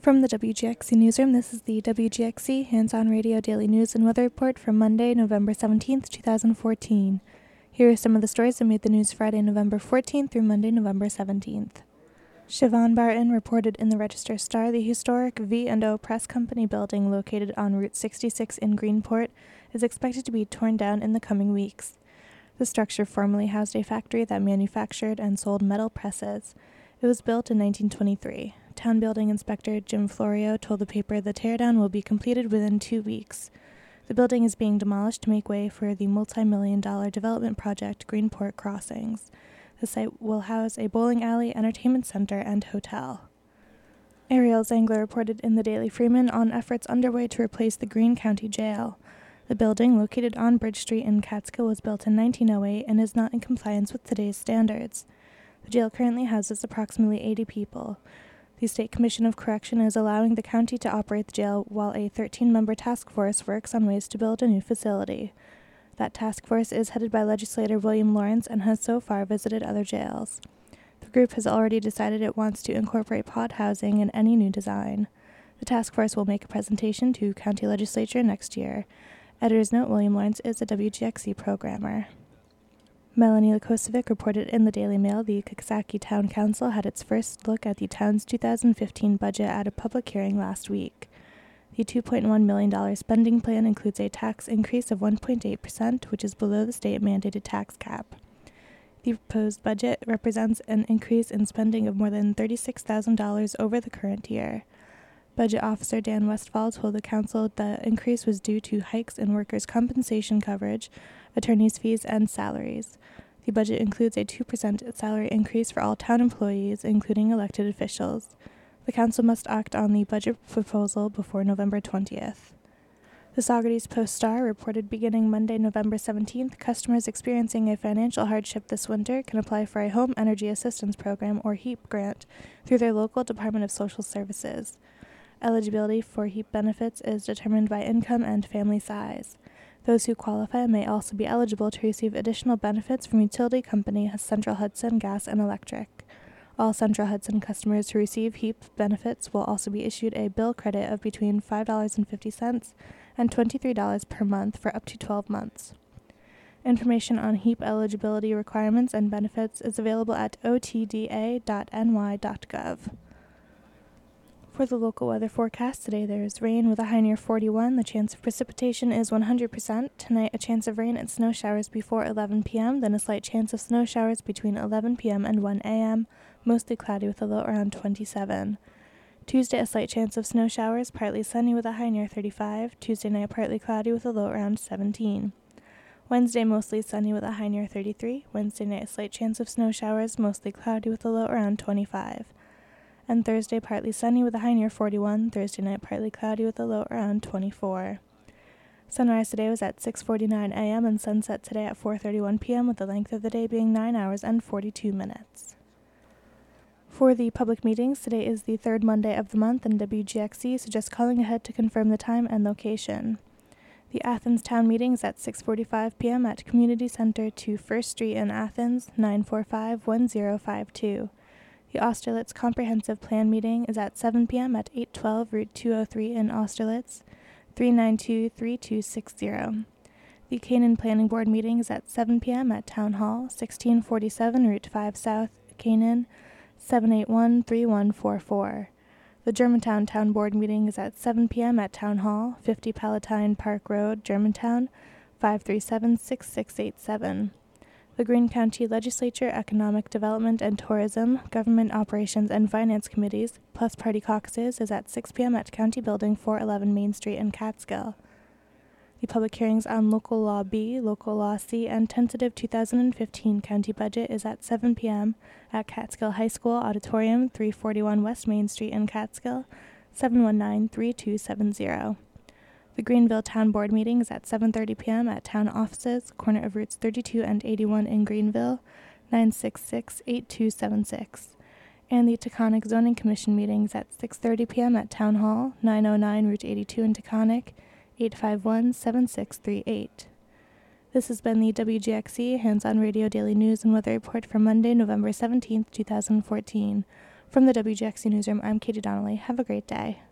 From the WGXC Newsroom, this is the WGXC Hands-On Radio Daily News and Weather Report for Monday, November 17th, 2014. Here are some of the stories that made the news Friday, November 14th through Monday, November 17th. Siobhan Barton reported in the Register-Star the historic V&O Press Company building located on Route 66 in Greenport is expected to be torn down in the coming weeks. The structure formerly housed a factory that manufactured and sold metal presses. It was built in 1923. Town Building Inspector Jim Florio told the paper the teardown will be completed within 2 weeks. The building is being demolished to make way for the multi-million-dollar development project Greenport Crossings. The site will house a bowling alley, entertainment center, and hotel. Ariel Zangler reported in the Daily Freeman on efforts underway to replace the Greene County Jail. The building, located on Bridge Street in Catskill, was built in 1908 and is not in compliance with today's standards. The jail currently houses approximately 80 people. The State Commission of Correction is allowing the county to operate the jail while a 13-member task force works on ways to build a new facility. That task force is headed by legislator William Lawrence and has so far visited other jails. The group has already decided it wants to incorporate pod housing in any new design. The task force will make a presentation to county legislature next year. Editor's note: William Lawrence is a WGXC programmer. Melanie Lukosevic reported in the Daily Mail the Coxsackie Town Council had its first look at the town's 2015 budget at a public hearing last week. The $2.1 million spending plan includes a tax increase of 1.8%, which is below the state-mandated tax cap. The proposed budget represents an increase in spending of more than $36,000 over the current year. Budget Officer Dan Westfall told the council the increase was due to hikes in workers' compensation coverage, attorneys' fees, and salaries. The budget includes a 2% salary increase for all town employees, including elected officials. The council must act on the budget proposal before November 20th. The Saugerties Post-Star reported beginning Monday, November 17th, customers experiencing a financial hardship this winter can apply for a Home Energy Assistance Program, or HEAP, grant through their local Department of Social Services. Eligibility for HEAP benefits is determined by income and family size. Those who qualify may also be eligible to receive additional benefits from utility company Central Hudson Gas and Electric. All Central Hudson customers who receive HEAP benefits will also be issued a bill credit of between $5.50 and $23 per month for up to 12 months. Information on HEAP eligibility requirements and benefits is available at otda.ny.gov. For the local weather forecast, today there is rain with a high near 41. The chance of precipitation is 100%. Tonight, a chance of rain and snow showers before 11 p.m., then a slight chance of snow showers between 11 p.m. and 1 a.m., mostly cloudy with a low around 27. Tuesday, a slight chance of snow showers, partly sunny with a high near 35. Tuesday night, partly cloudy with a low around 17. Wednesday, mostly sunny with a high near 33. Wednesday night, a slight chance of snow showers, mostly cloudy with a low around 25. And Thursday, partly sunny with a high near 41. Thursday night, partly cloudy with a low around 24. Sunrise today was at 6:49 a.m. and sunset today at 4:31 p.m. with the length of the day being 9 hours and 42 minutes. For the public meetings, today is the third Monday of the month, and WGXC suggests calling ahead to confirm the time and location. The Athens Town Meeting is at 6:45 p.m. at Community Center 2 First Street in Athens, 945-1052. The Austerlitz Comprehensive Plan Meeting is at 7 p.m. at 812 Route 203 in Austerlitz, 392-3260. The Canaan Planning Board meeting is at 7 p.m. at Town Hall, 1647 Route 5 South, Canaan, 781-3144. The Germantown Town Board meeting is at 7 p.m. at Town Hall, 50 Palatine Park Road, Germantown, 537-6687. The Greene County Legislature Economic Development and Tourism, Government Operations and Finance Committees, plus Party Caucuses is at 6 p.m. at County Building 411 Main Street in Catskill. The public hearings on Local Law B, Local Law C, and tentative 2015 county budget is at 7 p.m. at Catskill High School Auditorium, 341 West Main Street in Catskill, 719-3270. The Greenville Town Board meeting is at 7:30 p.m. at Town Offices, corner of Routes 32 and 81 in Greenville, 966-8276. And the Taconic Zoning Commission meeting is at 6:30 p.m. at Town Hall, 909 Route 82 in Taconic, 851-7638. This has been the WGXC Hands-On Radio Daily News and Weather Report for Monday, November 17th, 2014. From the WGXC Newsroom, I'm Katie Donnelly. Have a great day.